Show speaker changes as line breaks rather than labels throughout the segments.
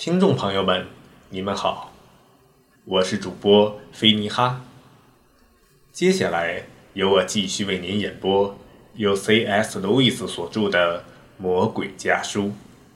听众朋友们，你们好，我是主播菲尼哈。接下来由我继续为您演播由 C.S. 路易斯所著的《魔鬼家书》。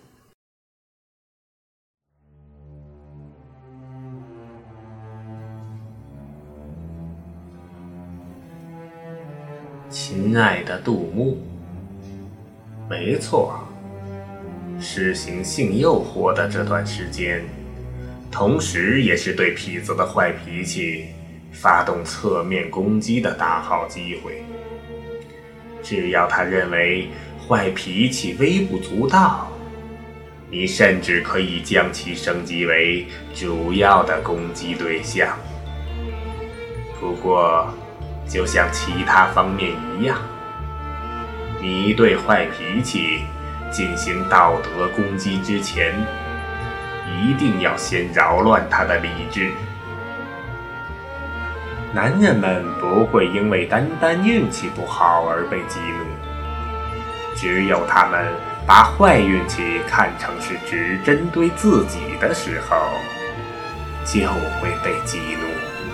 亲爱的杜牧，没错，实行性诱惑的这段时间，同时也是对痞子的坏脾气发动侧面攻击的大好机会。只要他认为坏脾气微不足道，你甚至可以将其升级为主要的攻击对象。不过就像其他方面一样，你对坏脾气进行道德攻击之前，一定要先扰乱他的理智。男人们不会因为单单运气不好而被激怒，只有他们把坏运气看成是只针对自己的时候，就会被激怒。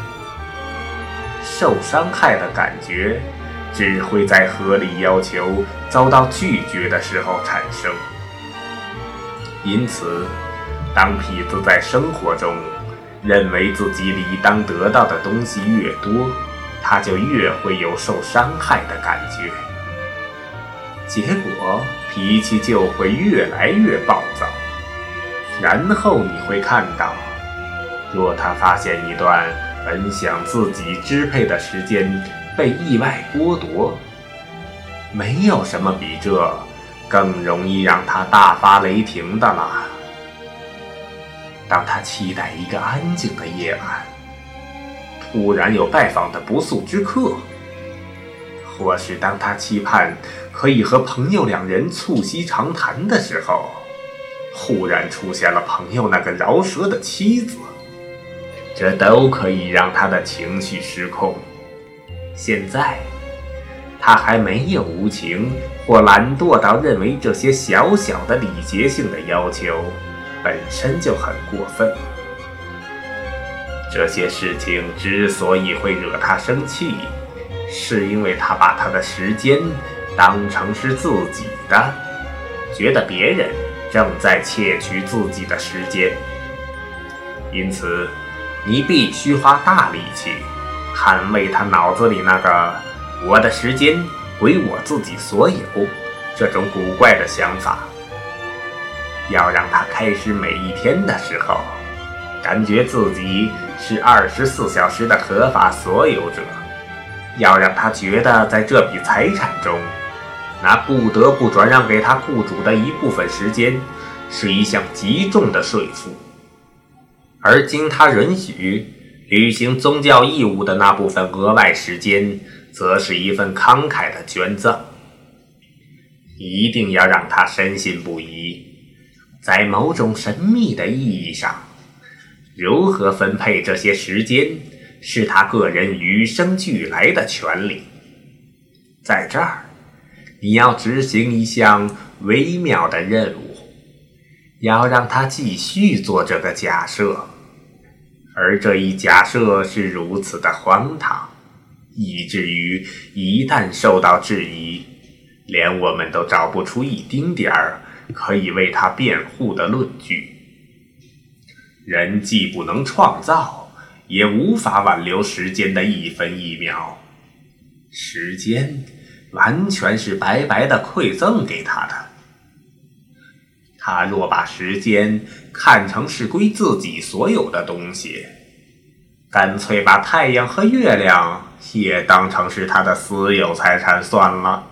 受伤害的感觉只会在合理要求遭到拒绝的时候产生。因此，当痞子在生活中认为自己理当得到的东西越多，他就越会有受伤害的感觉，结果脾气就会越来越暴躁。然后你会看到，若他发现一段本想自己支配的时间被意外剥夺，没有什么比这更容易让他大发雷霆的了。当他期待一个安静的夜晚，突然有拜访的不速之客，或是当他期盼可以和朋友两人促膝长谈的时候，忽然出现了朋友那个饶舌的妻子，这都可以让他的情绪失控。现在他还没有无情或懒惰到认为这些小小的礼节性的要求本身就很过分。这些事情之所以会惹他生气，是因为他把他的时间当成是自己的，觉得别人正在窃取自己的时间。因此你必须花大力气捍卫他脑子里那个我的时间归我自己所有这种古怪的想法。要让他开始每一天的时候感觉自己是24小时的合法所有者，要让他觉得在这笔财产中，那不得不转让给他雇主的一部分时间是一项极重的税负，而经他允许履行宗教义务的那部分额外时间则是一份慷慨的捐赠。一定要让他深信不疑，在某种神秘的意义上，如何分配这些时间是他个人与生俱来的权利。在这儿，你要执行一项微妙的任务，要让他继续做这个假设，而这一假设是如此的荒唐，以至于一旦受到质疑，连我们都找不出一丁点儿可以为他辩护的论据。人既不能创造，也无法挽留时间的一分一秒，时间完全是白白的馈赠给他的。他若把时间看成是归自己所有的东西，干脆把太阳和月亮也当成是他的私有财产算了。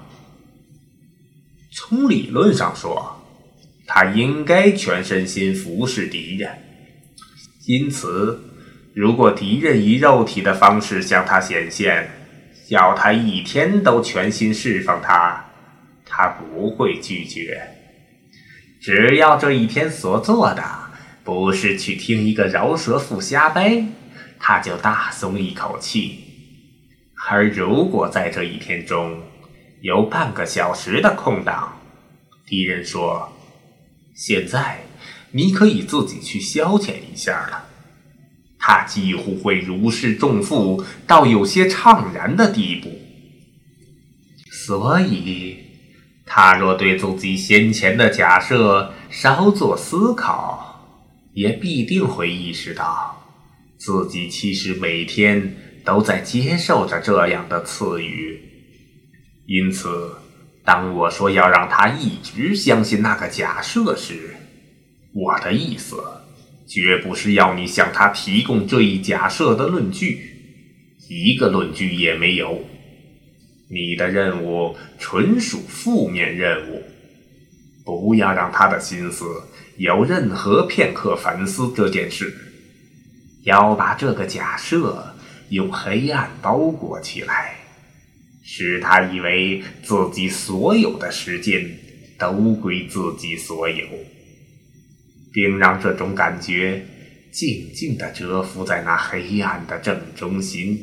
从理论上说，他应该全身心服侍敌人，因此如果敌人以肉体的方式向他显现，要他一天都全心侍奉他，他不会拒绝。只要这一天所做的不是去听一个饶舌妇瞎掰，他就大松一口气。而如果在这一天中有半个小时的空档，敌人说，现在你可以自己去消遣一下了。他几乎会如释重负到有些怅然的地步。所以，他若对自己先前的假设稍作思考，也必定会意识到，自己其实每天都在接受着这样的赐予。因此，当我说要让他一直相信那个假设时，我的意思绝不是要你向他提供这一假设的论据，一个论据也没有。你的任务纯属负面任务，不要让他的心思有任何片刻反思这件事，要把这个假设用黑暗包裹起来，使他以为自己所有的时间都归自己所有，并让这种感觉静静地蛰伏在那黑暗的正中心，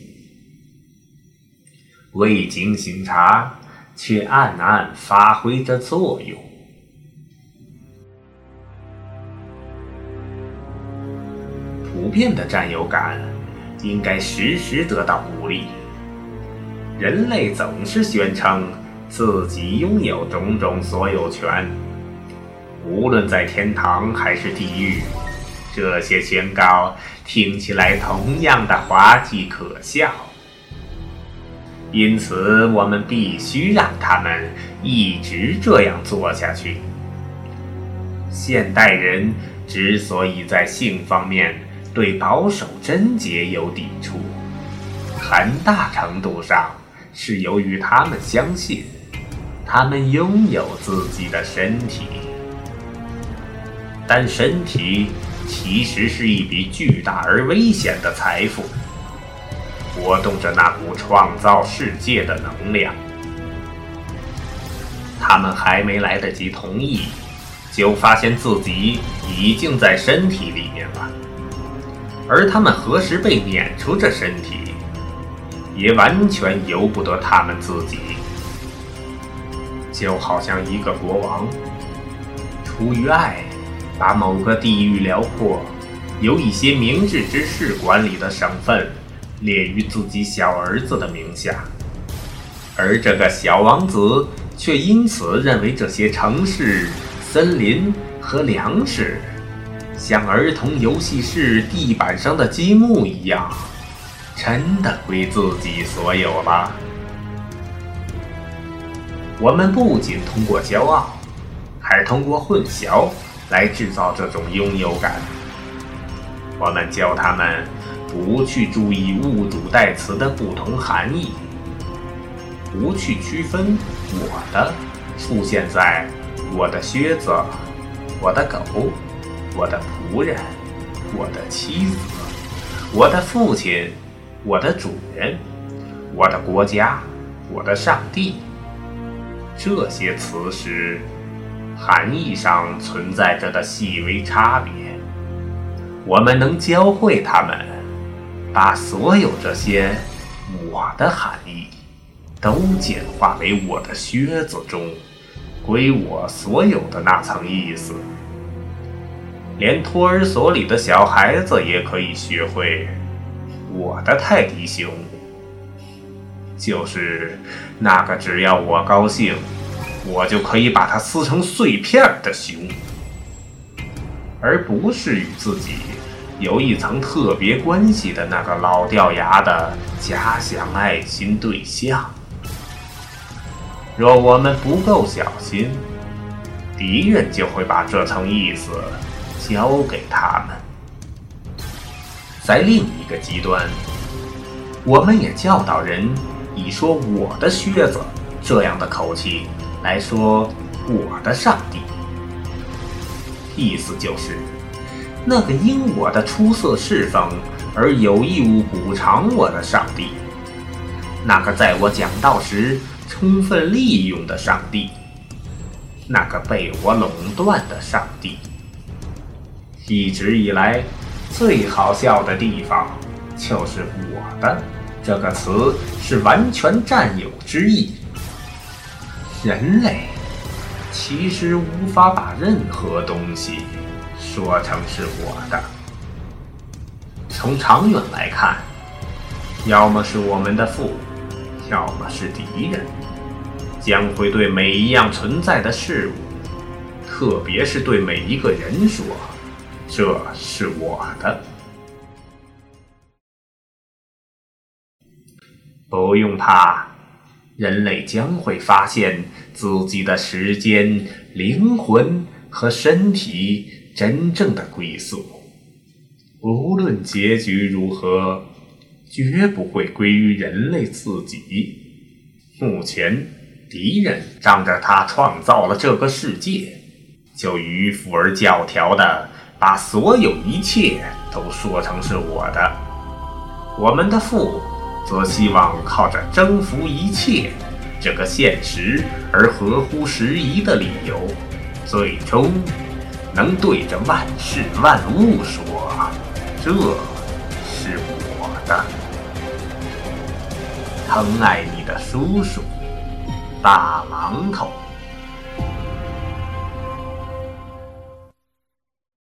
未经醒察，却暗暗发挥着作用。普遍的占有感应该时时得到鼓励。人类总是宣称自己拥有种种所有权，无论在天堂还是地狱，这些宣告听起来同样的滑稽可笑。因此，我们必须让他们一直这样做下去。现代人之所以在性方面对保守贞洁有抵触，很大程度上是由于他们相信他们拥有自己的身体，但身体其实是一笔巨大而危险的财富，活动着那股创造世界的能量。他们还没来得及同意，就发现自己已经在身体里面了，而他们何时被撵出这身体，也完全由不得他们自己。就好像一个国王出于爱，把某个地域辽阔、由一些明智之士管理的省份列于自己小儿子的名下，而这个小王子却因此认为这些城市、森林和粮食像儿童游戏室地板上的积木一样，真的归自己所有了。我们不仅通过骄傲，还通过混淆来制造这种拥有感。我们教他们不去注意物主代词的不同含义，不去区分我的出现在我的靴子、我的狗、我的仆人、我的妻子、我的父亲、我的主人、我的国家、我的上帝。这些词时含义上存在着的细微差别，我们能教会他们把所有这些我的含义都简化为我的靴子中归我所有的那层意思。连托儿所里的小孩子也可以学会我的泰迪熊，就是那个只要我高兴，我就可以把它撕成碎片的熊，而不是与自己有一层特别关系的那个老掉牙的假想爱心对象。若我们不够小心，敌人就会把这层意思交给他们。在另一个极端，我们也教导人以说我的靴子这样的口气来说我的上帝，意思就是那个因我的出色侍奉而有义务补偿我的上帝，那个在我讲道时充分利用的上帝，那个被我垄断的上帝。一直以来最好笑的地方就是我的这个词是完全占有之意。人类其实无法把任何东西说成是我的。从长远来看，要么是我们的父，要么是敌人，将会对每一样存在的事物，特别是对每一个人说，这是我的。不用怕，人类将会发现自己的时间、灵魂和身体真正的归宿。无论结局如何，绝不会归于人类自己。目前，敌人仗着他创造了这个世界，就迂腐而教条的把所有一切都说成是我的。我们的父则希望靠着征服一切这个现实而合乎时宜的理由，最终能对着万事万物说，这是我的。疼爱你的叔叔，大榔头。